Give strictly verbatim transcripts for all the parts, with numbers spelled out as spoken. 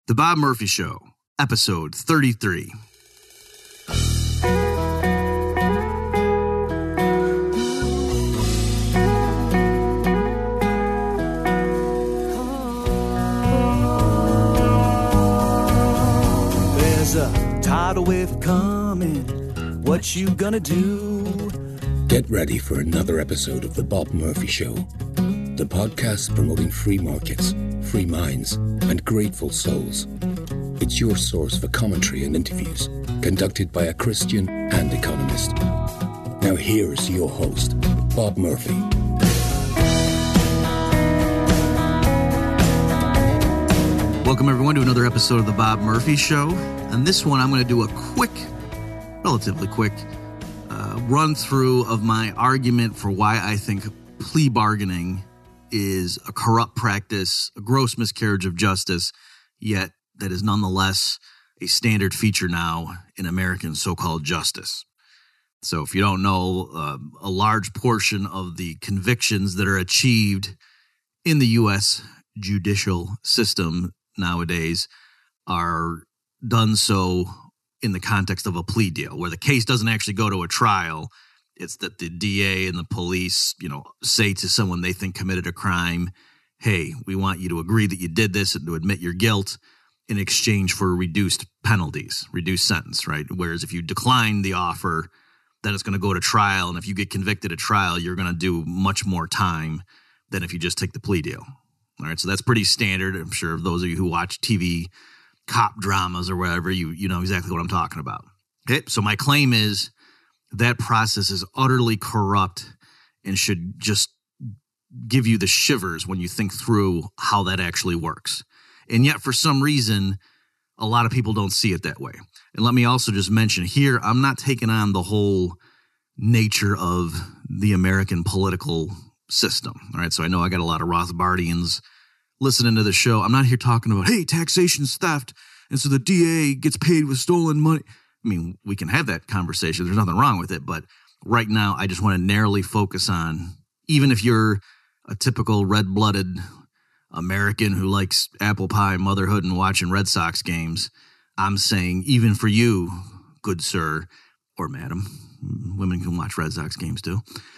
The Bob Murphy Show, episode thirty-three. There's a tidal wave coming. What you gonna do? Get ready for another episode of The Bob Murphy Show, the podcast promoting free markets, free minds, and grateful souls. It's your source for commentary and interviews conducted by a Christian and economist. Now here's your host, Bob Murphy. Welcome everyone to another episode of The Bob Murphy Show. And this one I'm going to do a quick, relatively quick, uh, run through of my argument for why I think plea bargaining is a corrupt practice, a gross miscarriage of justice, yet that is nonetheless a standard feature now in American so-called justice. So if you don't know, uh, a large portion of the convictions that are achieved in the U S judicial system nowadays are done so in the context of a plea deal, where the case doesn't actually go to a trial. It's that the D A and the police, you know, say to someone they think committed a crime, hey, we want you to agree that you did this and to admit your guilt in exchange for reduced penalties, reduced sentence, right? Whereas if you decline the offer, then it's going to go to trial. And if you get convicted at trial, you're going to do much more time than if you just take the plea deal. All right, so that's pretty standard. I'm sure those of you who watch T V cop dramas or whatever, you you know exactly what I'm talking about. Okay, so my claim is that process is utterly corrupt and should just give you the shivers when you think through how that actually works. And yet, for some reason, a lot of people don't see it that way. And let me also just mention here, I'm not taking on the whole nature of the American political system. All right, so I know I got a lot of Rothbardians listening to the show. I'm not here talking about, hey, taxation's theft, and so the D A gets paid with stolen money. I mean, we can have that conversation. There's nothing wrong with it. But right now, I just want to narrowly focus on, even if you're a typical red-blooded American who likes apple pie, motherhood, and watching Red Sox games, I'm saying even for you, good sir or madam, women can watch Red Sox games too,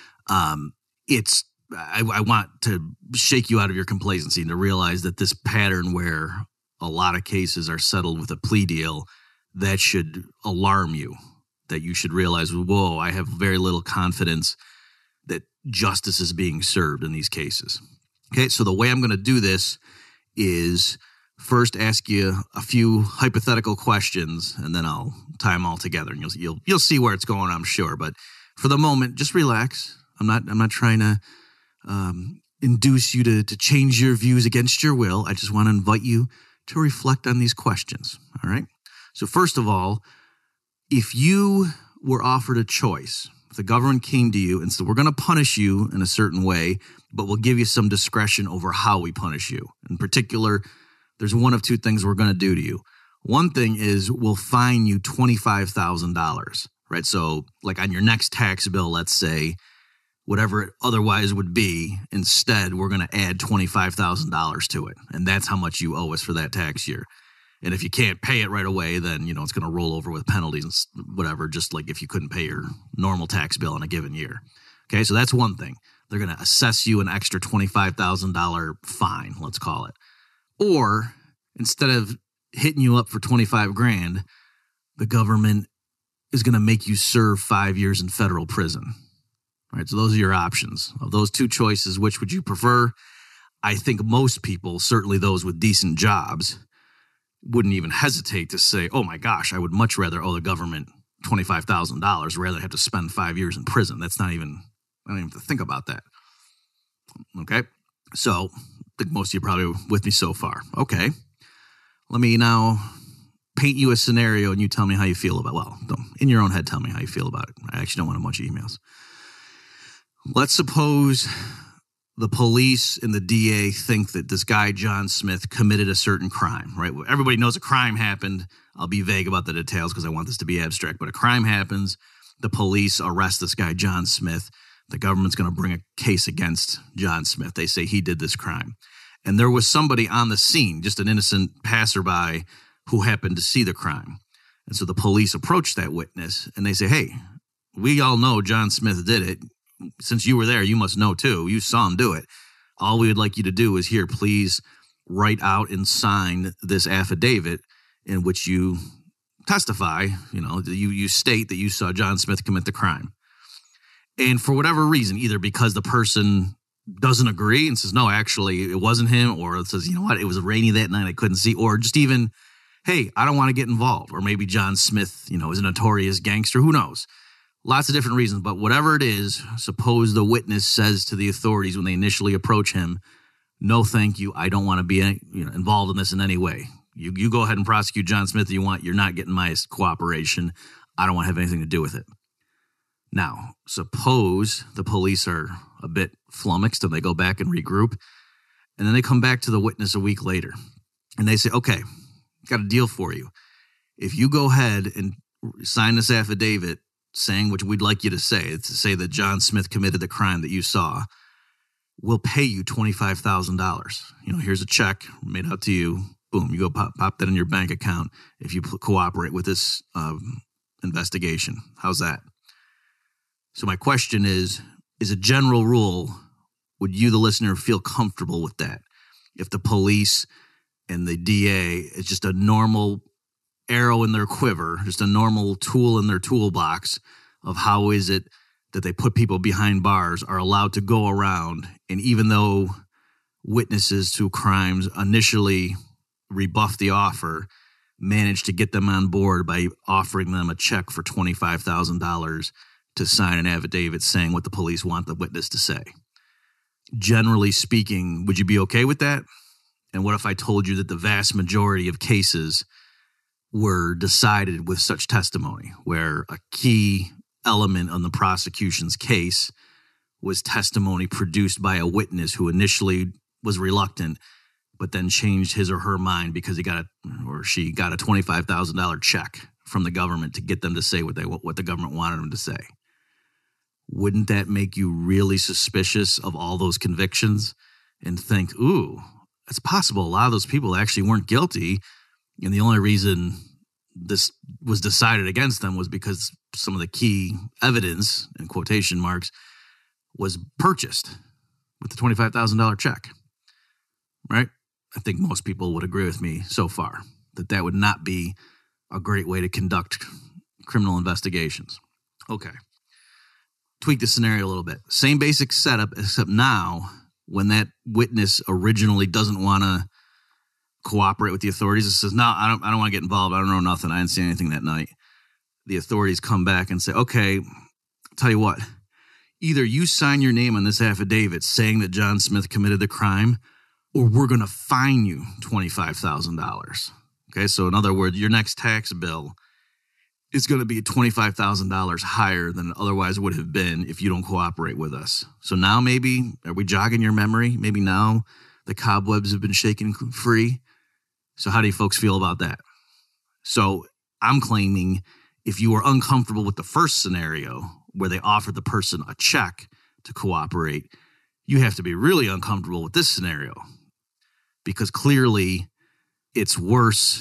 um, it's I, I want to shake you out of your complacency and to realize that this pattern where a lot of cases are settled with a plea deal, that should alarm you, that you should realize, whoa, I have very little confidence that justice is being served in these cases. Okay, so the way I'm going to do this is first ask you a few hypothetical questions, and then I'll tie them all together, and you'll you'll you'll see where it's going, I'm sure. But for the moment, just relax. I'm not I'm not trying to um, induce you to to change your views against your will. I just want to invite you to reflect on these questions. All right. So first of all, if you were offered a choice, if the government came to you and said, we're going to punish you in a certain way, but we'll give you some discretion over how we punish you. In particular, there's one of two things we're going to do to you. One thing is we'll fine you twenty-five thousand dollars, right? So like on your next tax bill, let's say, whatever it otherwise would be, instead, we're going to add twenty-five thousand dollars to it. And that's how much you owe us for that tax year. And if you can't pay it right away, then, you know, it's going to roll over with penalties and whatever, just like if you couldn't pay your normal tax bill in a given year. Okay, so that's one thing. They're going to assess you an extra twenty-five thousand dollars fine, let's call it. Or instead of hitting you up for twenty-five grand, the government is going to make you serve five years in federal prison. All right, so those are your options. Of those two choices, which would you prefer? I think most people, certainly those with decent jobs, wouldn't even hesitate to say, oh my gosh, I would much rather owe the government twenty-five thousand dollars rather than have to spend five years in prison. That's not even, I don't even have to think about that. Okay, so I think most of you are probably with me so far. Okay, let me now paint you a scenario and you tell me how you feel about, well, don't, in your own head, tell me how you feel about it. I actually don't want a bunch of emails. Let's suppose the police and the D A think that this guy, John Smith, committed a certain crime, right? Everybody knows a crime happened. I'll be vague about the details because I want this to be abstract, but a crime happens. The police arrest this guy, John Smith. The government's going to bring a case against John Smith. They say he did this crime. And there was somebody on the scene, just an innocent passerby, who happened to see the crime. And so the police approached that witness and they say, hey, we all know John Smith did it. Since you were there, you must know too. You saw him do it. All we would like you to do is here, please write out and sign this affidavit in which you testify, you know, you, you state that you saw John Smith commit the crime. And for whatever reason, either because the person doesn't agree and says, no, actually, it wasn't him, or it says, you know what, it was rainy that night, I couldn't see, or just even, hey, I don't want to get involved, or maybe John Smith, you know, is a notorious gangster, who knows? Lots of different reasons, but whatever it is, suppose the witness says to the authorities when they initially approach him, no, thank you, I don't want to be you know, involved in this in any way. You you go ahead and prosecute John Smith if you want, you're not getting my cooperation. I don't want to have anything to do with it. Now, suppose the police are a bit flummoxed and they go back and regroup, and then they come back to the witness a week later, and they say, okay, got a deal for you. If you go ahead and sign this affidavit saying what we'd like you to say, to say that John Smith committed the crime that you saw, we'll pay you twenty-five thousand dollars. You know, here's a check made out to you. Boom, you go pop, pop that in your bank account if you cooperate with this um, investigation. How's that? So my question is, is a general rule, would you, the listener, feel comfortable with that? If the police and the D A is just a normal arrow in their quiver, just a normal tool in their toolbox of how is it that they put people behind bars, are allowed to go around, and even though witnesses to crimes initially rebuff the offer, manage to get them on board by offering them a check for twenty-five thousand dollars to sign an affidavit saying what the police want the witness to say. Generally speaking, would you be okay with that? And what if I told you that the vast majority of cases were decided with such testimony, where a key element on the prosecution's case was testimony produced by a witness who initially was reluctant, but then changed his or her mind because he got a, or she got a twenty-five thousand dollars check from the government to get them to say what they what the government wanted them to say? Wouldn't that make you really suspicious of all those convictions and think, ooh, it's possible a lot of those people actually weren't guilty, and the only reason this was decided against them was because some of the key evidence, in quotation marks, was purchased with the twenty-five thousand dollars check, right? I think most people would agree with me so far that that would not be a great way to conduct criminal investigations. Okay. Tweak the scenario a little bit. Same basic setup, except now when that witness originally doesn't want to cooperate with the authorities, it says, no, I don't, I don't want to get involved. I don't know nothing. I didn't see anything that night. The authorities come back and say, okay, tell you what, either you sign your name on this affidavit saying that John Smith committed the crime, or we're going to fine you twenty-five thousand dollars. Okay, so in other words, your next tax bill is going to be twenty-five thousand dollars higher than it otherwise would have been if you don't cooperate with us. So now maybe, are we jogging your memory? Maybe now the cobwebs have been shaken free. So how do you folks feel about that? So I'm claiming if you were uncomfortable with the first scenario where they offered the person a check to cooperate, you have to be really uncomfortable with this scenario, because clearly it's worse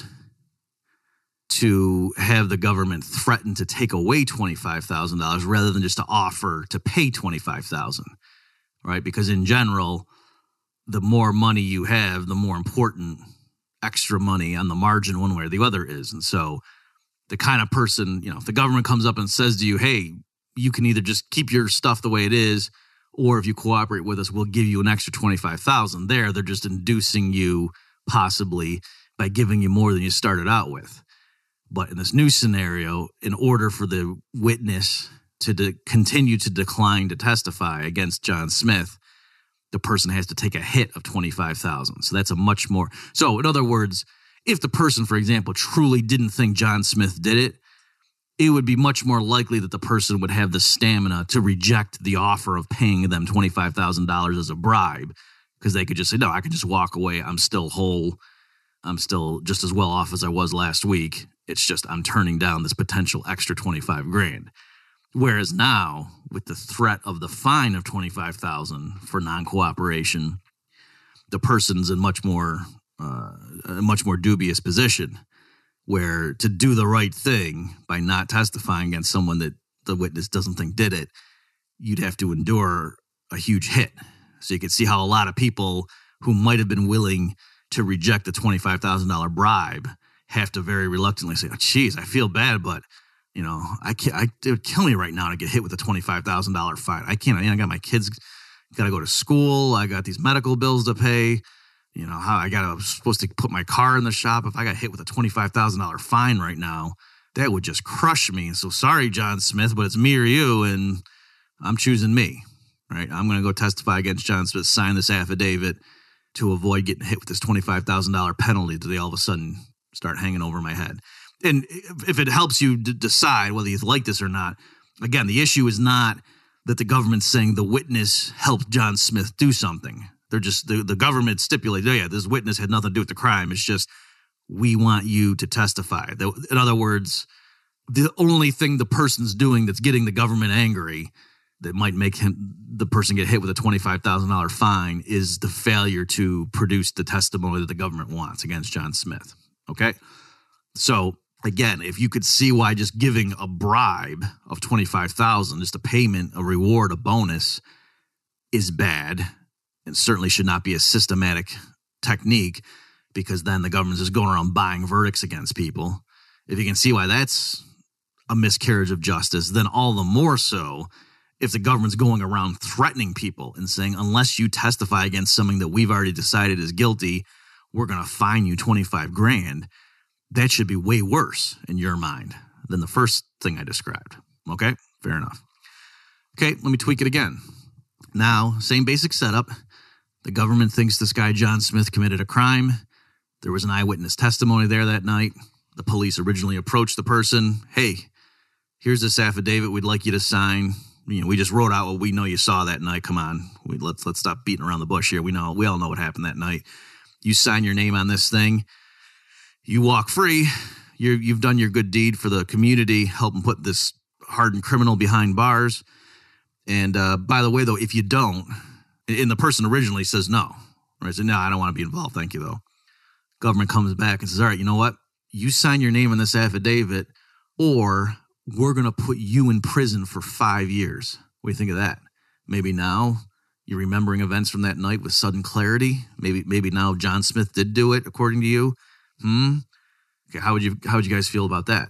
to have the government threaten to take away twenty-five thousand dollars rather than just to offer to pay twenty-five thousand dollars, right? Because in general, the more money you have, the more important extra money on the margin one way or the other is. And so the kind of person, you know, if the government comes up and says to you, hey, you can either just keep your stuff the way it is, or if you cooperate with us, we'll give you an extra twenty-five thousand dollars there. They're just inducing you possibly by giving you more than you started out with. But in this new scenario, in order for the witness to de- continue to decline to testify against John Smith, the person has to take a hit of twenty-five thousand dollars. So that's a much more. So in other words, if the person, for example, truly didn't think John Smith did it, it would be much more likely that the person would have the stamina to reject the offer of paying them twenty-five thousand dollars as a bribe, because they could just say, no, I could just walk away. I'm still whole. I'm still just as well off as I was last week. It's just I'm turning down this potential extra twenty-five grand. Whereas now, with the threat of the fine of twenty-five thousand dollars for non-cooperation, the person's in much more, uh, a much more dubious position, where to do the right thing by not testifying against someone that the witness doesn't think did it, you'd have to endure a huge hit. So you can see how a lot of people who might have been willing to reject the twenty-five thousand dollars bribe have to very reluctantly say, oh, geez, I feel bad, but, you know, I can't, I, it would kill me right now to get hit with a twenty-five thousand dollars fine. I can't, I got my kids, got to go to school. I got these medical bills to pay. You know, how I got, I was supposed to put my car in the shop. If I got hit with a twenty-five thousand dollars fine right now, that would just crush me. So sorry, John Smith, but it's me or you, and I'm choosing me, right? I'm going to go testify against John Smith, sign this affidavit to avoid getting hit with this twenty-five thousand dollars penalty that they all of a sudden start hanging over my head. And if it helps you d- decide whether you like this or not, again, the issue is not that the government's saying the witness helped John Smith do something. They're just, the, the government stipulates, oh yeah, this witness had nothing to do with the crime. It's just, we want you to testify. In other words, the only thing the person's doing that's getting the government angry that might make him, the person get hit with a twenty-five thousand dollars fine, is the failure to produce the testimony that the government wants against John Smith. Okay? So again, if you could see why just giving a bribe of twenty-five thousand dollars, just a payment, a reward, a bonus, is bad and certainly should not be a systematic technique, because then the government's just going around buying verdicts against people. If you can see why that's a miscarriage of justice, then all the more so if the government's going around threatening people and saying, unless you testify against something that we've already decided is guilty, we're going to fine you twenty-five grand. That should be way worse in your mind than the first thing I described. Okay, fair enough. Okay, let me tweak it again. Now, same basic setup. The government thinks this guy John Smith committed a crime. There was an eyewitness testimony there that night. The police originally approached the person. Hey, here's this affidavit we'd like you to sign. You know, we just wrote out what we know you saw that night. Come on, we, let's let's stop beating around the bush here. We know we all know what happened that night. You sign your name on this thing. You walk free. You're, you've done your good deed for the community, helping put this hardened criminal behind bars. And uh, by the way, though, if you don't, and the person originally says no, right? So no, I don't want to be involved. Thank you, though. Government comes back and says, all right, you know what? You sign your name on this affidavit, or we're going to put you in prison for five years. What do you think of that? Maybe now you're remembering events from that night with sudden clarity. Maybe maybe now John Smith did do it, according to you. Hmm? Okay, how would you how would you guys feel about that?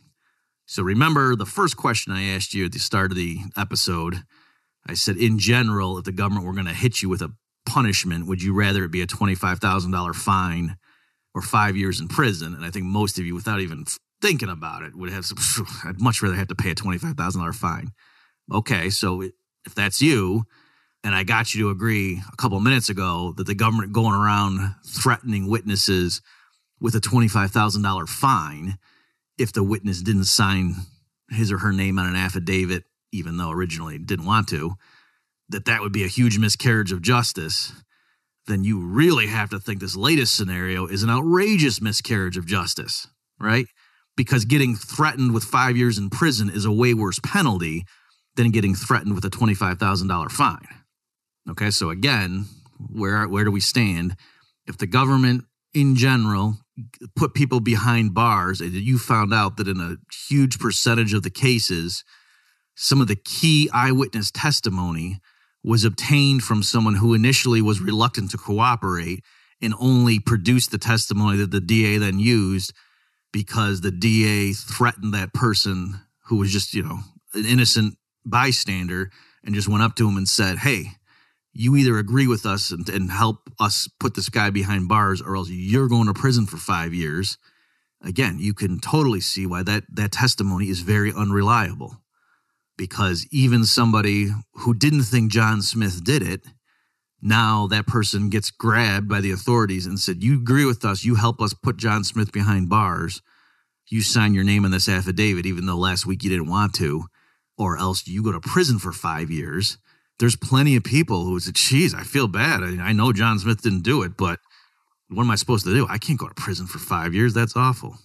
So remember the first question I asked you at the start of the episode. I said, in general, if the government were going to hit you with a punishment, would you rather it be a twenty-five thousand dollars fine or five years in prison? And I think most of you, without even thinking about it, would have some, I'd much rather have to pay a twenty-five thousand dollars fine. Okay, so if that's you, and I got you to agree a couple of minutes ago that the government going around threatening witnesses with a twenty-five thousand dollars fine if the witness didn't sign his or her name on an affidavit, even though originally didn't want to, that that would be a huge miscarriage of justice, then you really have to think this latest scenario is an outrageous miscarriage of justice, right? Because getting threatened with five years in prison is a way worse penalty than getting threatened with a twenty-five thousand dollars fine. Okay, so again, where where do we stand? If the government in general put people behind bars, and you found out that in a huge percentage of the cases, some of the key eyewitness testimony was obtained from someone who initially was reluctant to cooperate and only produced the testimony that the D A then used because the D A threatened that person who was just, you know, an innocent bystander and just went up to him and said, hey, you either agree with us and, and help us put this guy behind bars or else you're going to prison for five years. Again, you can totally see why that, that testimony is very unreliable, because even somebody who didn't think John Smith did it, now that person gets grabbed by the authorities and said, you agree with us, you help us put John Smith behind bars, you sign your name on this affidavit even though last week you didn't want to, or else you go to prison for five years. There's plenty of people who said, geez, I feel bad. I, I know John Smith didn't do it, but what am I supposed to do? I can't go to prison for five years. That's awful.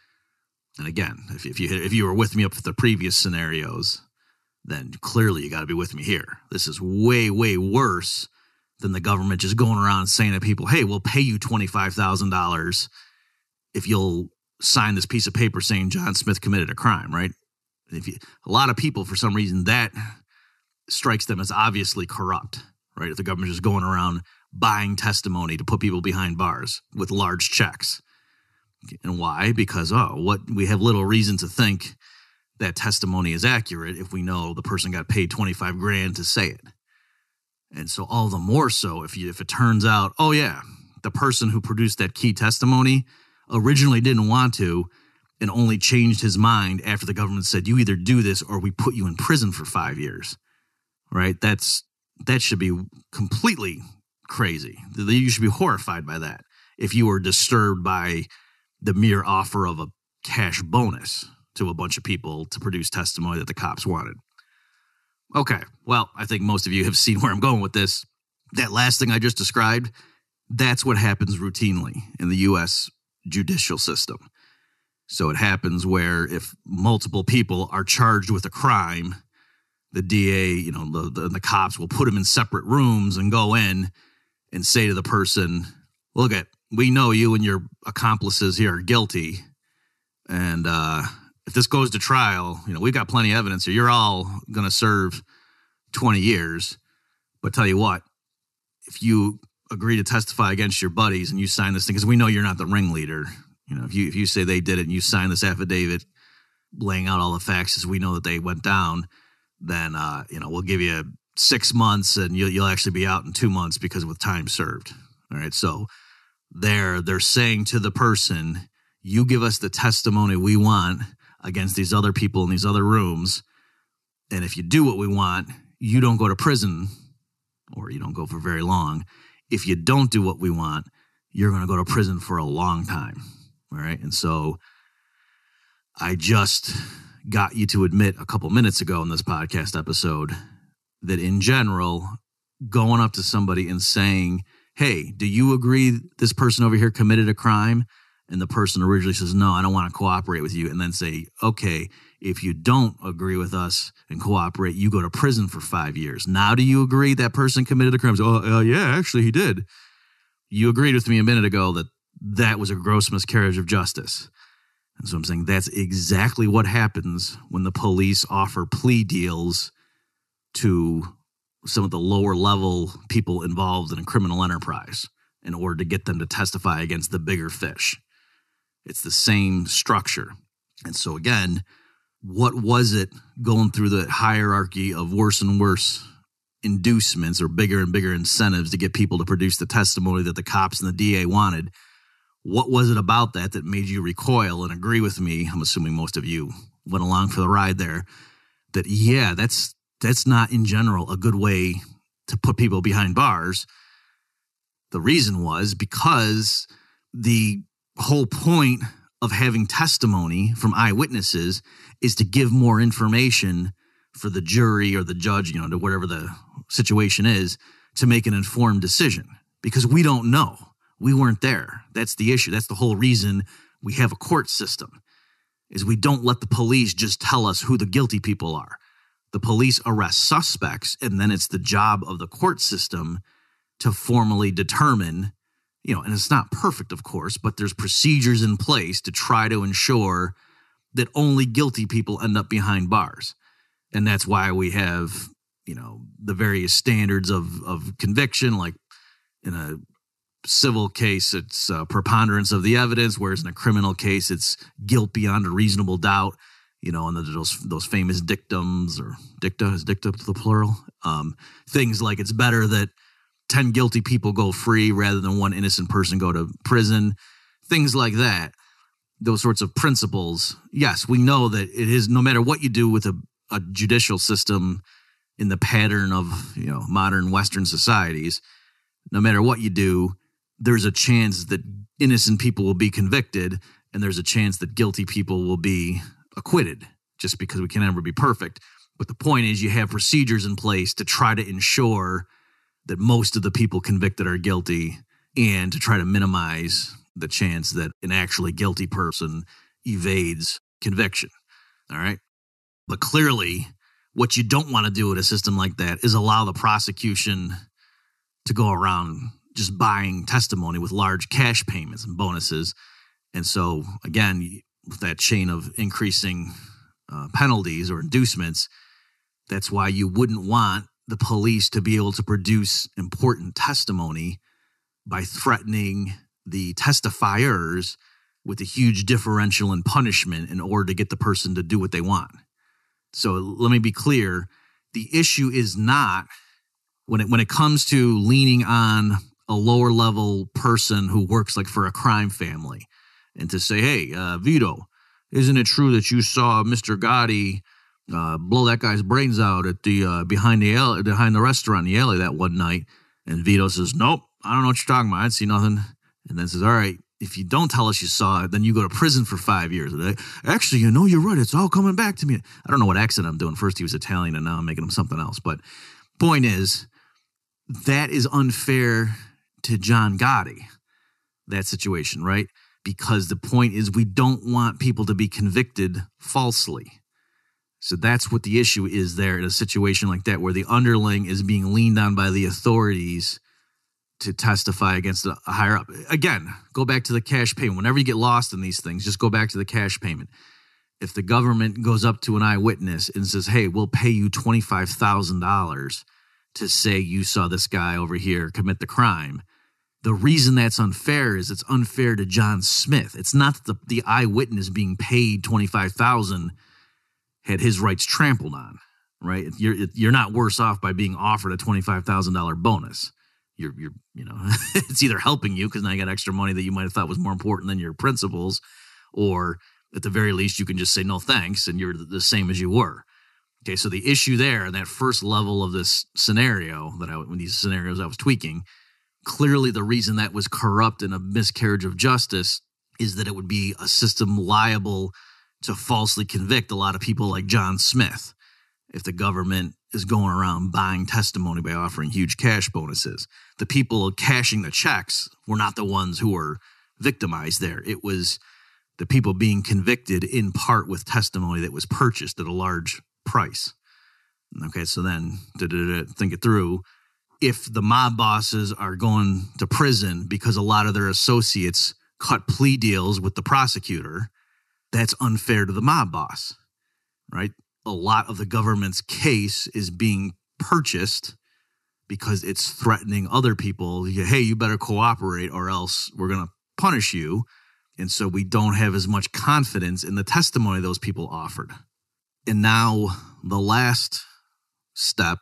And again, if, if you if you were with me up for the previous scenarios, then clearly you got to be with me here. This is way, way worse than the government just going around saying to people, hey, we'll pay you twenty-five thousand dollars if you'll sign this piece of paper saying John Smith committed a crime, right? If you, a lot of people, for some reason, that strikes them as obviously corrupt, right? If the government is going around buying testimony to put people behind bars with large checks. And why? Because, oh, what we have little reason to think that testimony is accurate if we know the person got paid twenty-five grand to say it. And so all the more so if you, if it turns out, oh yeah, the person who produced that key testimony originally didn't want to and only changed his mind after the government said, you either do this or we put you in prison for five years, right? That's, that should be completely crazy. You should be horrified by that if you were disturbed by the mere offer of a cash bonus to a bunch of people to produce testimony that the cops wanted. Okay, well, I think most of you have seen where I'm going with this. That last thing I just described, that's what happens routinely in the U S judicial system. So it happens where if multiple people are charged with a crime, the D A, you know, the, the, the cops will put them in separate rooms and go in and say to the person, look at, we know you and your accomplices here are guilty. And uh, if this goes to trial, you know, we've got plenty of evidence here. You're all going to serve twenty years. But tell you what, if you agree to testify against your buddies and you sign this thing, because we know you're not the ringleader. You know, if you if you say they did it and you sign this affidavit laying out all the facts as we know that they went down, then, uh, you know, we'll give you six months and you'll, you'll actually be out in two months because with time served. All right. So there, they're saying to the person, you give us the testimony we want against these other people in these other rooms. And if you do what we want, you don't go to prison or you don't go for very long. If you don't do what we want, you're going to go to prison for a long time. All right. And so I just got you to admit a couple minutes ago in this podcast episode that in general, going up to somebody and saying, hey, do you agree this person over here committed a crime? And the person originally says, no, I don't want to cooperate with you. And then say, okay, if you don't agree with us and cooperate, you go to prison for five years. Now, do you agree that person committed a crime? Oh, uh, yeah, actually he did. You agreed with me a minute ago that that was a gross miscarriage of justice. And so I'm saying that's exactly what happens when the police offer plea deals to some of the lower level people involved in a criminal enterprise in order to get them to testify against the bigger fish. It's the same structure. And so again, what was it going through the hierarchy of worse and worse inducements or bigger and bigger incentives to get people to produce the testimony that the cops and the D A wanted? What was it about that that made you recoil and agree with me? I'm assuming most of you went along for the ride there. That, yeah, that's that's not in general a good way to put people behind bars. The reason was because the whole point of having testimony from eyewitnesses is to give more information for the jury or the judge, you know, to whatever the situation is, to make an informed decision. Because we don't know. We weren't there. That's the issue. That's the whole reason we have a court system, is we don't let the police just tell us who the guilty people are. The police arrest suspects, and then it's the job of the court system to formally determine, you know, and it's not perfect, of course, but there's procedures in place to try to ensure that only guilty people end up behind bars. And that's why we have, you know, the various standards of, of conviction, like in a civil case, it's a preponderance of the evidence, whereas in a criminal case, it's guilt beyond a reasonable doubt, you know, and those those famous dictums or dicta, is dicta the plural? Um, things like it's better that ten guilty people go free rather than one innocent person go to prison, things like that. Those sorts of principles. Yes, we know that it is, no matter what you do with a, a judicial system in the pattern of, you know, modern Western societies, no matter what you do, there's a chance that innocent people will be convicted and there's a chance that guilty people will be acquitted, just because we can never be perfect. But the point is you have procedures in place to try to ensure that most of the people convicted are guilty and to try to minimize the chance that an actually guilty person evades conviction. All right. But clearly what you don't want to do with a system like that is allow the prosecution to go around just buying testimony with large cash payments and bonuses. And so, again, with that chain of increasing uh, penalties or inducements, that's why you wouldn't want the police to be able to produce important testimony by threatening the testifiers with a huge differential in punishment in order to get the person to do what they want. So let me be clear. The issue is not, when it when it comes to leaning on a lower level person who works like for a crime family and to say, hey, uh, Vito, isn't it true that you saw Mister Gotti uh, blow that guy's brains out at the uh, behind the alley, behind the restaurant in the alley that one night? And Vito says, nope, I don't know what you're talking about. I didn't see nothing. And then says, all right, if you don't tell us you saw it, then you go to prison for five years. Actually, you know, you're right. It's all coming back to me. I don't know what accent I'm doing. First he was Italian and now I'm making him something else. But point is, that is unfair to John Gotti, that situation, right? Because the point is we don't want people to be convicted falsely. So that's what the issue is there in a situation like that, where the underling is being leaned on by the authorities to testify against a higher up. Again, go back to the cash payment. Whenever you get lost in these things, just go back to the cash payment. If the government goes up to an eyewitness and says, hey, we'll pay you twenty-five thousand dollars to say you saw this guy over here commit the crime, the reason that's unfair is it's unfair to John Smith. It's not that the, the eyewitness being paid twenty-five thousand dollars had his rights trampled on, right? You're you're not worse off by being offered a twenty-five thousand dollars bonus. You're, you're, you know, it's either helping you because now you got extra money that you might have thought was more important than your principles, or at the very least you can just say no thanks and you're the same as you were. Okay, so the issue there, that first level of this scenario that I, when these scenarios I was tweaking, clearly the reason that was corrupt and a miscarriage of justice is that it would be a system liable to falsely convict a lot of people like John Smith if the government is going around buying testimony by offering huge cash bonuses. The people cashing the checks were not the ones who were victimized there. It was the people being convicted in part with testimony that was purchased at a large price. Okay, so then to think it through, if the mob bosses are going to prison because a lot of their associates cut plea deals with the prosecutor, that's unfair to the mob boss, right? A lot of the government's case is being purchased because it's threatening other people. Hey, you better cooperate or else we're going to punish you. And so we don't have as much confidence in the testimony those people offered. And now the last step,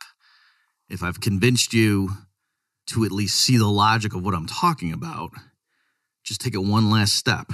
if I've convinced you to at least see the logic of what I'm talking about, just take it one last step.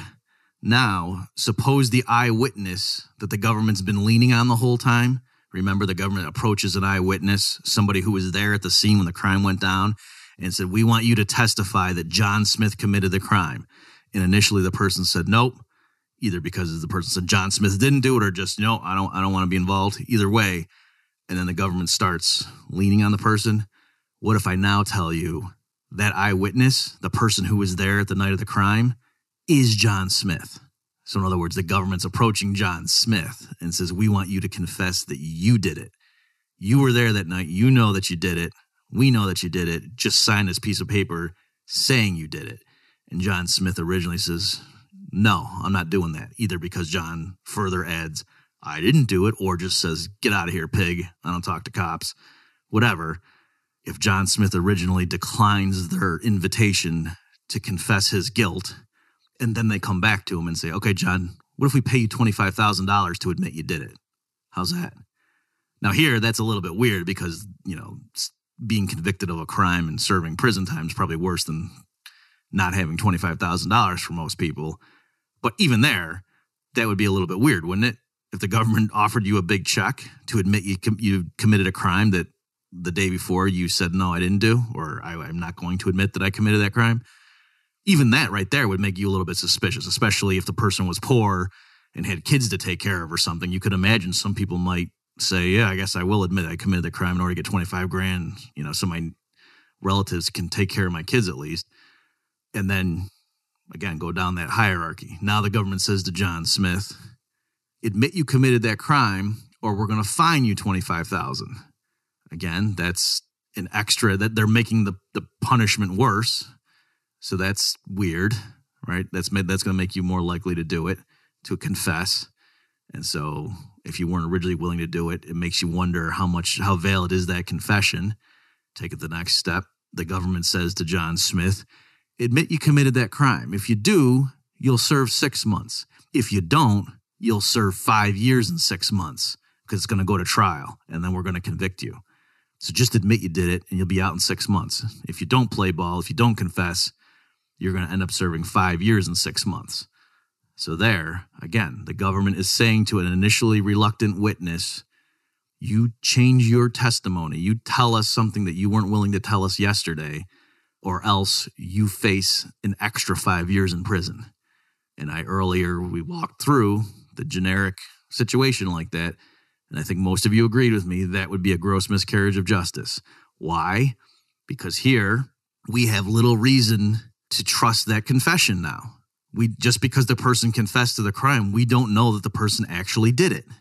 Now, suppose the eyewitness that the government's been leaning on the whole time, remember the government approaches an eyewitness, somebody who was there at the scene when the crime went down, and said, we want you to testify that John Smith committed the crime. And initially the person said, nope, either because the person said John Smith didn't do it or just, no, I don't, I don't want to be involved. Either way. And then the government starts leaning on the person. What if I now tell you that eyewitness, the person who was there at the night of the crime, is John Smith? So in other words, the government's approaching John Smith and says, we want you to confess that you did it. You were there that night. You know that you did it. We know that you did it. Just sign this piece of paper saying you did it. And John Smith originally says, no, I'm not doing that. Either because John further adds, I didn't do it, or just says, get out of here, pig. I don't talk to cops. Whatever. If John Smith originally declines their invitation to confess his guilt, and then they come back to him and say, okay, John, what if we pay you twenty-five thousand dollars to admit you did it? How's that? Now here, that's a little bit weird because, you know, being convicted of a crime and serving prison time is probably worse than not having twenty-five thousand dollars for most people. But even there, that would be a little bit weird, wouldn't it? If the government offered you a big check to admit you com- you committed a crime that the day before you said, no, I didn't do, or I, I'm not going to admit that I committed that crime. Even that right there would make you a little bit suspicious, especially if the person was poor and had kids to take care of or something. You could imagine some people might say, yeah, I guess I will admit I committed the crime in order to get twenty-five grand, you know, so my relatives can take care of my kids at least. And then, again, go down that hierarchy. Now the government says to John Smith, admit you committed that crime or we're going to fine you twenty-five thousand dollars. Again, that's an extra, that they're making the, the punishment worse. So that's weird, right? That's made, that's going to make you more likely to do it, to confess. And so if you weren't originally willing to do it, it makes you wonder how much, how valid is that confession? Take it the next step. The government says to John Smith, admit you committed that crime. If you do, you'll serve six months. If you don't, you'll serve five years and six months because it's going to go to trial, and then we're going to convict you. So just admit you did it, and you'll be out in six months. If you don't play ball, if you don't confess, you're going to end up serving five years and six months. So there, again, the government is saying to an initially reluctant witness, you change your testimony. You tell us something that you weren't willing to tell us yesterday, or else you face an extra five years in prison. And I earlier, we walked through the generic situation like that, and I think most of you agreed with me, that would be a gross miscarriage of justice. Why? Because here, we have little reason to trust that confession now. We just because the person confessed to the crime, we don't know that the person actually did it,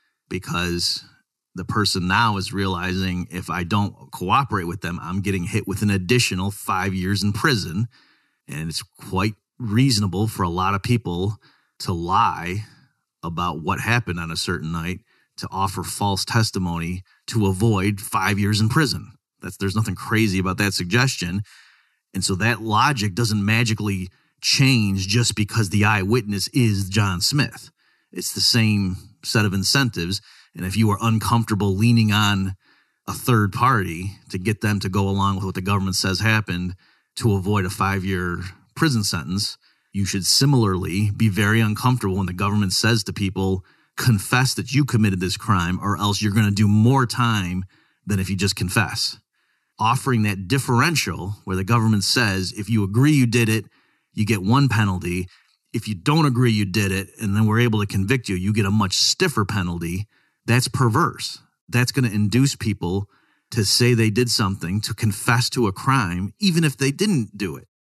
because the person now is realizing if I don't cooperate with them, I'm getting hit with an additional five years in prison. And it's quite reasonable for a lot of people to lie about what happened on a certain night, to offer false testimony to avoid five years in prison. That's, there's nothing crazy about that suggestion. And so that logic doesn't magically change just because the eyewitness is John Smith. It's the same set of incentives. And if you are uncomfortable leaning on a third party to get them to go along with what the government says happened to avoid a five-year prison sentence, you should similarly be very uncomfortable when the government says to people, confess that you committed this crime, or else you're going to do more time than if you just confess. Offering that differential where the government says, if you agree you did it, you get one penalty. If you don't agree you did it, and then we're able to convict you, you get a much stiffer penalty. That's perverse. That's going to induce people to say they did something, to confess to a crime, even if they didn't do it.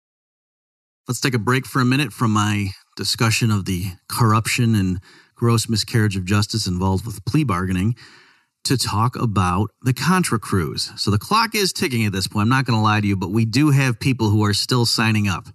Let's take a break for a minute from my discussion of the corruption and gross miscarriage of justice involved with plea bargaining to talk about the Contra Cruise. So the clock is ticking at this point. I'm not going to lie to you, but we do have people who are still signing up.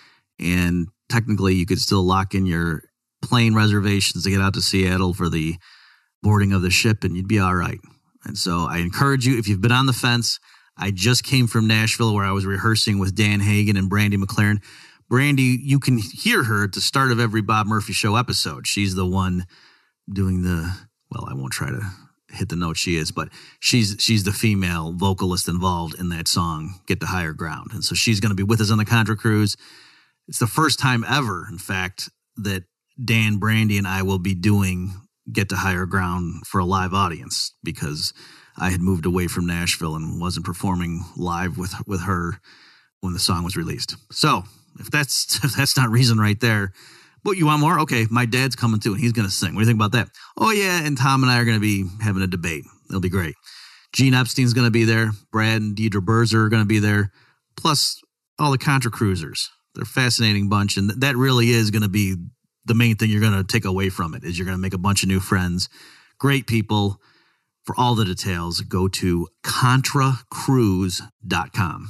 And technically, you could still lock in your plane reservations to get out to Seattle for the boarding of the ship, and you'd be all right. And so I encourage you, if you've been on the fence, I just came from Nashville where I was rehearsing with Dan Hagan and Brandy McLaren. Brandy, you can hear her at the start of every Bob Murphy Show episode. She's the one doing the, well, I won't try to hit the note she is, but she's she's the female vocalist involved in that song, Get to Higher Ground. And so she's going to be with us on the Contra Cruise. It's the first time ever, in fact, that Dan, Brandy, and I will be doing Get to Higher Ground for a live audience, because I had moved away from Nashville and wasn't performing live with with her when the song was released. So if that's if that's not reason right there, but you want more? Okay, my dad's coming too, and he's going to sing. What do you think about that? Oh, yeah, and Tom and I are going to be having a debate. It'll be great. Gene Epstein's going to be there. Brad and Deidre Berzer are going to be there, plus all the Contra Cruisers. They're a fascinating bunch, and that really is going to be the main thing you're going to take away from it, is you're going to make a bunch of new friends, great people. For all the details, go to contra cruise dot com.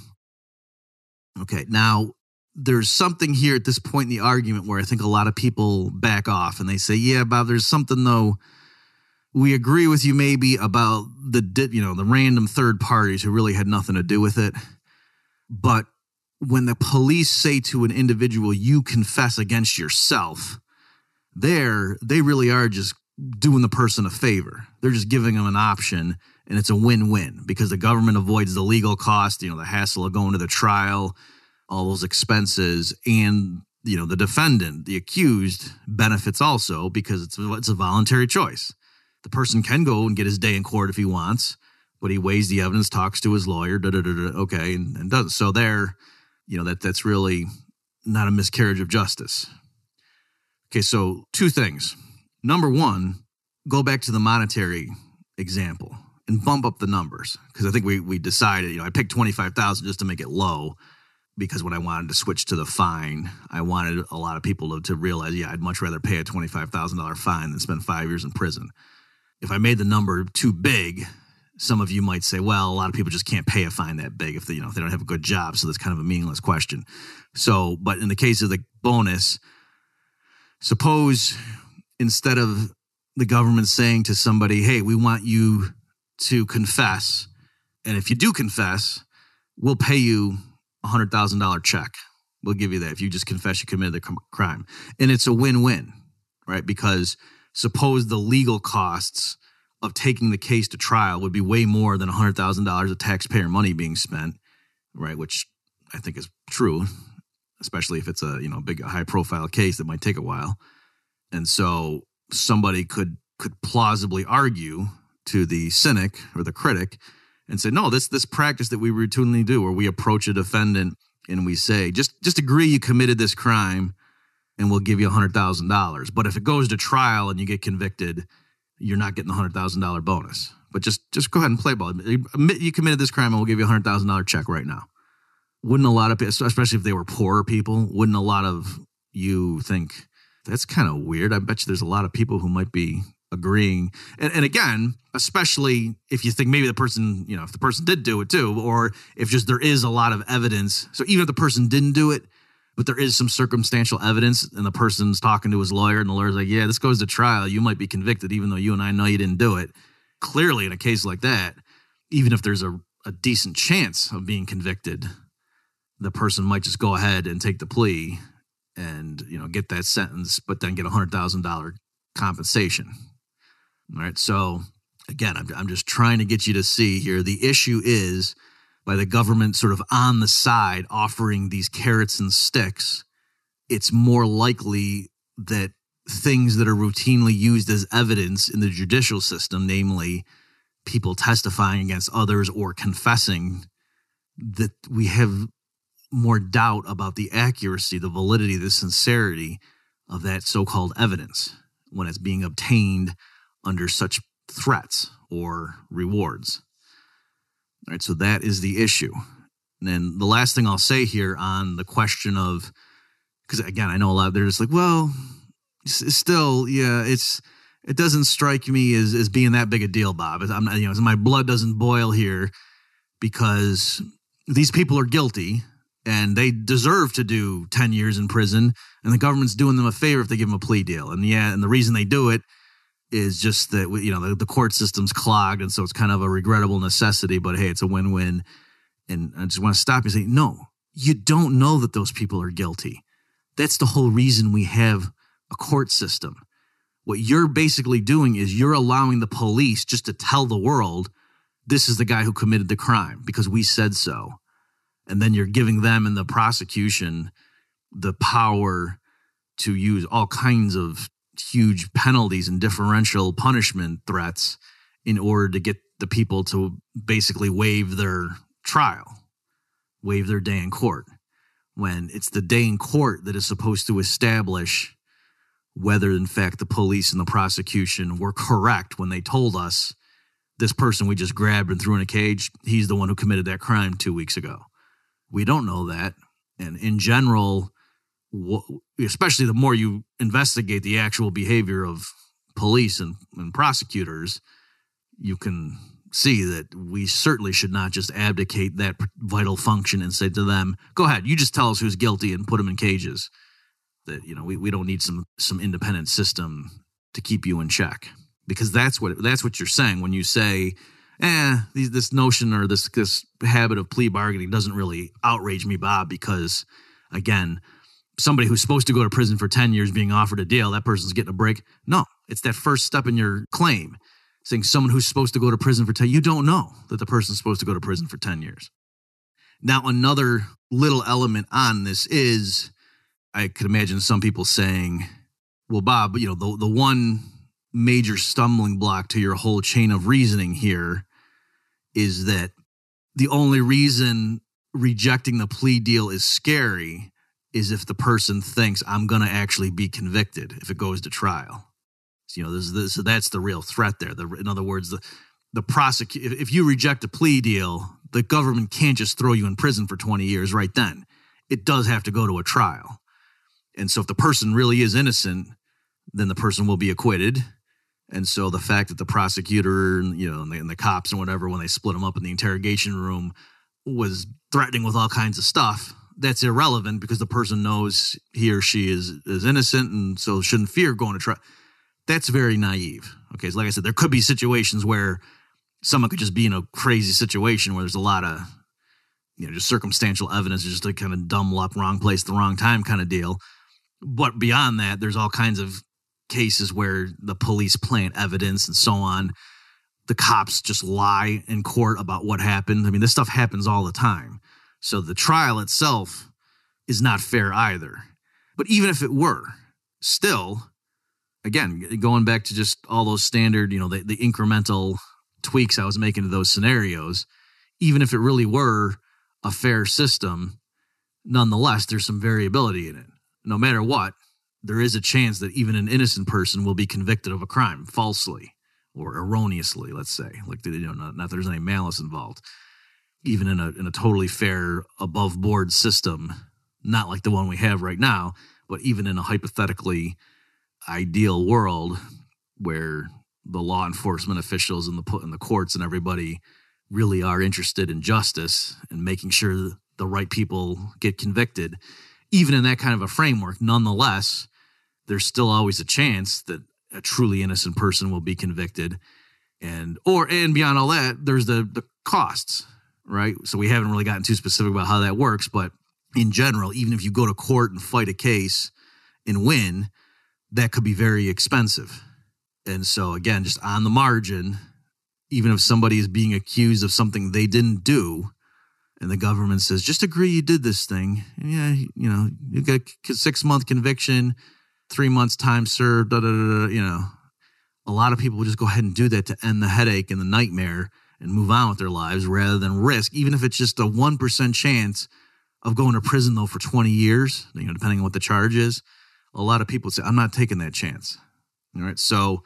Okay, now there's something here at this point in the argument where I think a lot of people back off and they say, yeah, Bob, there's something though. We agree with you maybe about the, you know, the random third parties who really had nothing to do with it. But when the police say to an individual, you confess against yourself, there, they really are just doing the person a favor. They're just giving them an option, and it's a win-win because the government avoids the legal cost, you know, the hassle of going to the trial, all those expenses, and, you know, the defendant, the accused, benefits also because it's, it's a voluntary choice. The person can go and get his day in court if he wants, but he weighs the evidence, talks to his lawyer, da, da, da, da, okay, and, and does. So there, you know, that that's really not a miscarriage of justice. Okay, so two things. Number one, go back to the monetary example and bump up the numbers, because I think we we decided, you know, I picked twenty-five thousand just to make it low, because when I wanted to switch to the fine, I wanted a lot of people to, to realize, yeah, I'd much rather pay a twenty-five thousand dollars fine than spend five years in prison. If I made the number too big, some of you might say, well, a lot of people just can't pay a fine that big if they, you know, if they don't have a good job. So that's kind of a meaningless question. So, but in the case of the bonus, suppose instead of the government saying to somebody, hey, we want you to confess, and if you do confess, we'll pay you a one hundred thousand dollars check. We'll give you that if you just confess you committed the crime. And it's a win-win, right? Because suppose the legal costs of taking the case to trial would be way more than one hundred thousand dollars of taxpayer money being spent, right? Which I think is true, especially if it's a, you know, big, high-profile case that might take a while. And so somebody could could plausibly argue to the cynic or the critic and say, no, this this practice that we routinely do, where we approach a defendant and we say, just just agree you committed this crime and we'll give you one hundred thousand dollars. But if it goes to trial and you get convicted, you're not getting the one hundred thousand dollars bonus. But just, just go ahead and play ball. Admit you committed this crime and we'll give you a one hundred thousand dollars check right now. Wouldn't a lot of people, especially if they were poorer people, wouldn't a lot of you think, that's kind of weird? I bet you there's a lot of people who might be agreeing. And, and again, especially if you think maybe the person, you know, if the person did do it too, or if just there is a lot of evidence. So even if the person didn't do it, but there is some circumstantial evidence and the person's talking to his lawyer and the lawyer's like, yeah, this goes to trial. You might be convicted even though you and I know you didn't do it. Clearly in a case like that, even if there's a, a decent chance of being convicted, the person might just go ahead and take the plea and, you know, get that sentence, but then get a one hundred thousand dollars compensation. All right. So again, I'm, I'm just trying to get you to see here. The issue is by the government sort of on the side offering these carrots and sticks, it's more likely that things that are routinely used as evidence in the judicial system, namely people testifying against others or confessing, that we have more doubt about the accuracy, the validity, the sincerity of that so-called evidence when it's being obtained under such threats or rewards. All right, so that is the issue. And then the last thing I'll say here on the question of, because again, I know a lot, they're just like, well, it's still, yeah, it's it doesn't strike me as, as being that big a deal, Bob. I'm not, you know, my blood doesn't boil here because these people are guilty and they deserve to do ten years in prison, and the government's doing them a favor if they give them a plea deal. And yeah, and the reason they do it is just that, you know, the, the court system's clogged, and so it's kind of a regrettable necessity, but hey, it's a win-win. And I just want to stop you and say, no, you don't know that those people are guilty. That's the whole reason we have a court system. What you're basically doing is you're allowing the police just to tell the world, this is the guy who committed the crime because we said so. And then you're giving them and the prosecution the power to use all kinds of huge penalties and differential punishment threats in order to get the people to basically waive their trial, waive their day in court, when it's the day in court that is supposed to establish whether, in fact, the police and the prosecution were correct when they told us this person we just grabbed and threw in a cage, he's the one who committed that crime two weeks ago. We don't know that. And in general, especially the more you investigate the actual behavior of police and, and prosecutors, you can see that we certainly should not just abdicate that vital function and say to them, go ahead, you just tell us who's guilty and put them in cages. That, you know, we, we don't need some some independent system to keep you in check. Because that's what that's what you're saying when you say, eh, this notion or this this habit of plea bargaining doesn't really outrage me, Bob, because, again, somebody who's supposed to go to prison for ten years being offered a deal, that person's getting a break. No, it's that first step in your claim, saying someone who's supposed to go to prison for ten, you don't know that the person's supposed to go to prison for ten years. Now, another little element on this is, I could imagine some people saying, well, Bob, you know, the the one major stumbling block to your whole chain of reasoning here is that the only reason rejecting the plea deal is scary is if the person thinks I'm going to actually be convicted if it goes to trial. So, you know, this, this, so that's the real threat there. The, in other words, the the prosecute if, if you reject a plea deal, the government can't just throw you in prison for twenty years right then. It does have to go to a trial. And so if the person really is innocent, then the person will be acquitted. And so the fact that the prosecutor, you know, and the, and the cops and whatever, when they split them up in the interrogation room, was threatening with all kinds of stuff, that's irrelevant because the person knows he or she is is innocent and so shouldn't fear going to trial. That's very naive. Okay, so like I said, there could be situations where someone could just be in a crazy situation where there's a lot of, you know, just circumstantial evidence, just a kind of dumb luck, wrong place, the wrong time kind of deal. But beyond that, there's all kinds of cases where the police plant evidence and so on. The cops just lie in court about what happened. I mean, this stuff happens all the time. So the trial itself is not fair either. But even if it were, still, again, going back to just all those standard, you know, the, the incremental tweaks I was making to those scenarios, even if it really were a fair system, nonetheless, there's some variability in it. No matter what, there is a chance that even an innocent person will be convicted of a crime falsely or erroneously, let's say, like, you know, not, not that there's any malice involved. Even in a in a totally fair, above board system, not like the one we have right now, but even in a hypothetically ideal world where the law enforcement officials and the and the courts and everybody really are interested in justice and making sure the right people get convicted, even in that kind of a framework, nonetheless, there's still always a chance that a truly innocent person will be convicted. And or and beyond all that, there's the the costs, right? So we haven't really gotten too specific about how that works, but in general, even if you go to court and fight a case and win, that could be very expensive. And so again, just on the margin, even if somebody is being accused of something they didn't do, and the government says, just agree you did this thing. And yeah, you know, you get a six-month conviction, three months time served, da, da, da, da, you know. A lot of people will just go ahead and do that to end the headache and the nightmare and move on with their lives rather than risk, even if it's just a one percent chance of going to prison, though, for twenty years, you know, depending on what the charge is. A lot of people say, I'm not taking that chance. All right, so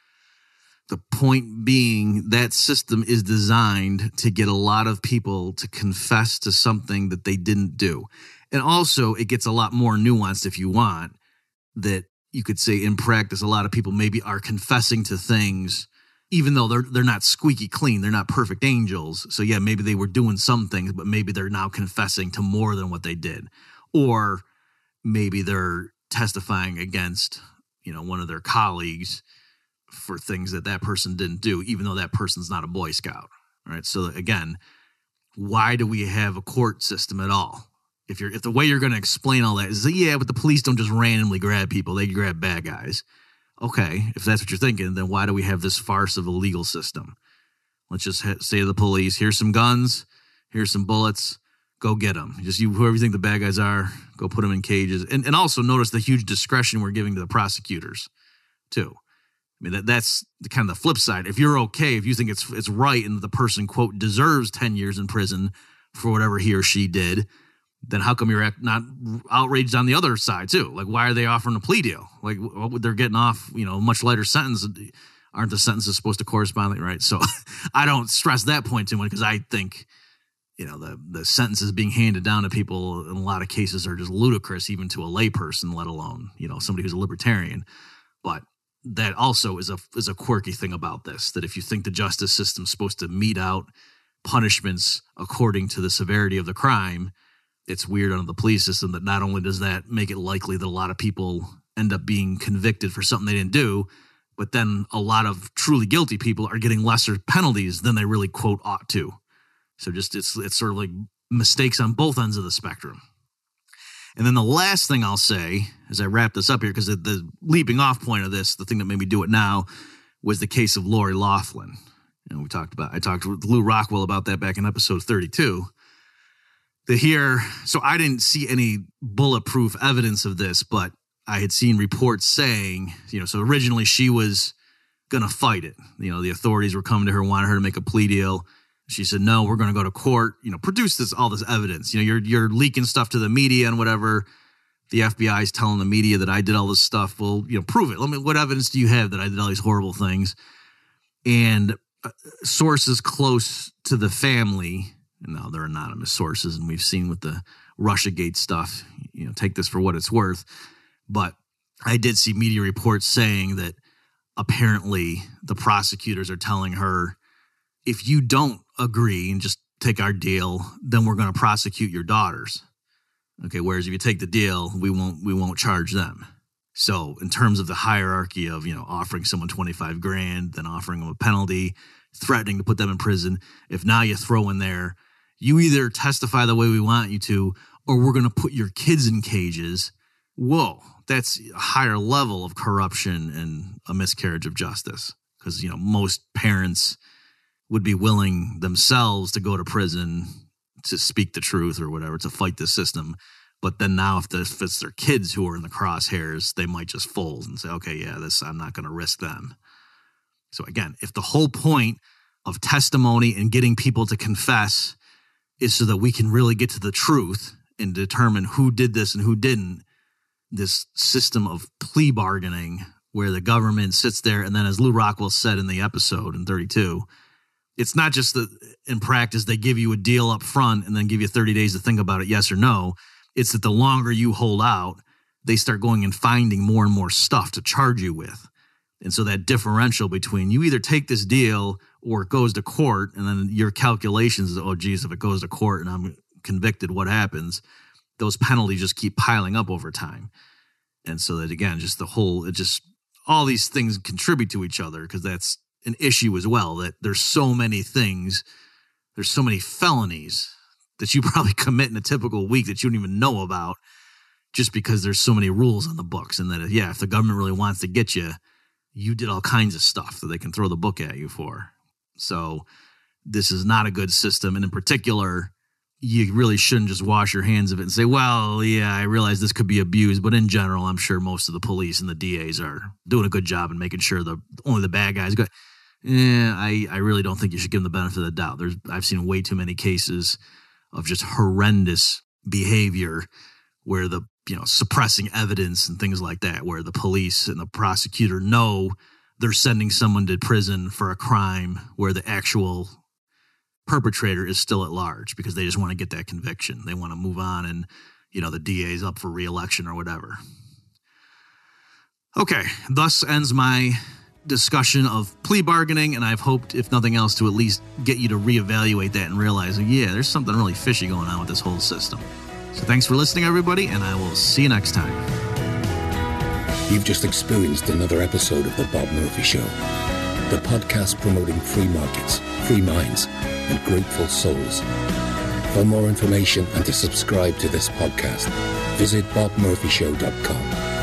the point being that system is designed to get a lot of people to confess to something that they didn't do. And also it gets a lot more nuanced if you want, that you could say in practice, a lot of people maybe are confessing to things, even though they're they're not squeaky clean, they're not perfect angels. So yeah, maybe they were doing some things, but maybe they're now confessing to more than what they did. Or maybe they're testifying against, you know, one of their colleagues for things that that person didn't do, even though that person's not a Boy Scout. All right. So again, why do we have a court system at all? If you're if the way you're going to explain all that is, yeah, but the police don't just randomly grab people, they grab bad guys. Okay, if that's what you're thinking, then why do we have this farce of a legal system? Let's just ha- say to the police, here's some guns, here's some bullets, go get them. Just you, whoever you think the bad guys are, go put them in cages. And and also notice the huge discretion we're giving to the prosecutors, too. I mean, that that's the kind of the flip side. If you're okay, if you think it's it's right and the person, quote, deserves ten years in prison for whatever he or she did, then how come you're not outraged on the other side, too? Like, why are they offering a plea deal? Like, they're getting off, you know, a much lighter sentence. Aren't the sentences supposed to correspond, right? So I don't stress that point too much because I think, you know, the, the sentences being handed down to people in a lot of cases are just ludicrous, even to a layperson, let alone, you know, somebody who's a libertarian. But that also is a is a quirky thing about this, that if you think the justice system's supposed to mete out punishments according to the severity of the crime, it's weird under the police system that not only does that make it likely that a lot of people end up being convicted for something they didn't do, but then a lot of truly guilty people are getting lesser penalties than they really, quote, ought to. So just it's it's sort of like mistakes on both ends of the spectrum. And then the last thing I'll say as I wrap this up here, because the, the leaping off point of this, the thing that made me do it now, was the case of Lori Loughlin. And we talked about, I talked with Lou Rockwell about that back in episode thirty-two. The here, so I didn't see any bulletproof evidence of this, but I had seen reports saying, you know, so originally she was going to fight it. You know, the authorities were coming to her, wanted her to make a plea deal. She said, no, we're going to go to court, you know, produce this, all this evidence. You know, you're, you're leaking stuff to the media and whatever. The F B I is telling the media that I did all this stuff. Well, you know, prove it. Let me, what evidence do you have that I did all these horrible things? And uh, sources close to the family, no, they're anonymous sources, and we've seen with the Russiagate stuff, you know, take this for what it's worth. But I did see media reports saying that apparently the prosecutors are telling her, if you don't agree and just take our deal, then we're going to prosecute your daughters. Okay, whereas if you take the deal, we won't we won't charge them. So in terms of the hierarchy of, you know, offering someone twenty-five grand, then offering them a penalty, threatening to put them in prison, if now you throw in there, you either testify the way we want you to, or we're going to put your kids in cages. Whoa, that's a higher level of corruption and a miscarriage of justice. Because, you know, most parents would be willing themselves to go to prison to speak the truth or whatever, to fight the system. But then now if, if it's their kids who are in the crosshairs, they might just fold and say, okay, yeah, this I'm not going to risk them. So again, if the whole point of testimony and getting people to confess is so that we can really get to the truth and determine who did this and who didn't, this system of plea bargaining where the government sits there and then, as Lou Rockwell said in the episode in thirty-two, it's not just that in practice they give you a deal up front and then give you thirty days to think about it, yes or no. It's that the longer you hold out, they start going and finding more and more stuff to charge you with. And so that differential between you either take this deal or it goes to court, and then your calculations is, oh, geez, if it goes to court and I'm convicted, what happens? Those penalties just keep piling up over time. And so that, again, just the whole, it just, all these things contribute to each other, because that's an issue as well, that there's so many things, there's so many felonies that you probably commit in a typical week that you don't even know about, just because there's so many rules on the books. And that, yeah, if the government really wants to get you, you did all kinds of stuff that they can throw the book at you for. So this is not a good system. And in particular, you really shouldn't just wash your hands of it and say, well, yeah, I realize this could be abused, but in general, I'm sure most of the police and the D As are doing a good job in making sure the only the bad guys go. Yeah, I, I really don't think you should give them the benefit of the doubt. There's I've seen way too many cases of just horrendous behavior where the, you know, suppressing evidence and things like that, where the police and the prosecutor know they're sending someone to prison for a crime where the actual perpetrator is still at large because they just want to get that conviction. They want to move on and, you know, the D A's up for re-election or whatever. Okay, thus ends my discussion of plea bargaining, and I've hoped, if nothing else, to at least get you to reevaluate that and realize, yeah, there's something really fishy going on with this whole system. So thanks for listening, everybody, and I will see you next time. You've just experienced another episode of The Bob Murphy Show, the podcast promoting free markets, free minds, and grateful souls. For more information and to subscribe to this podcast, visit bob murphy show dot com.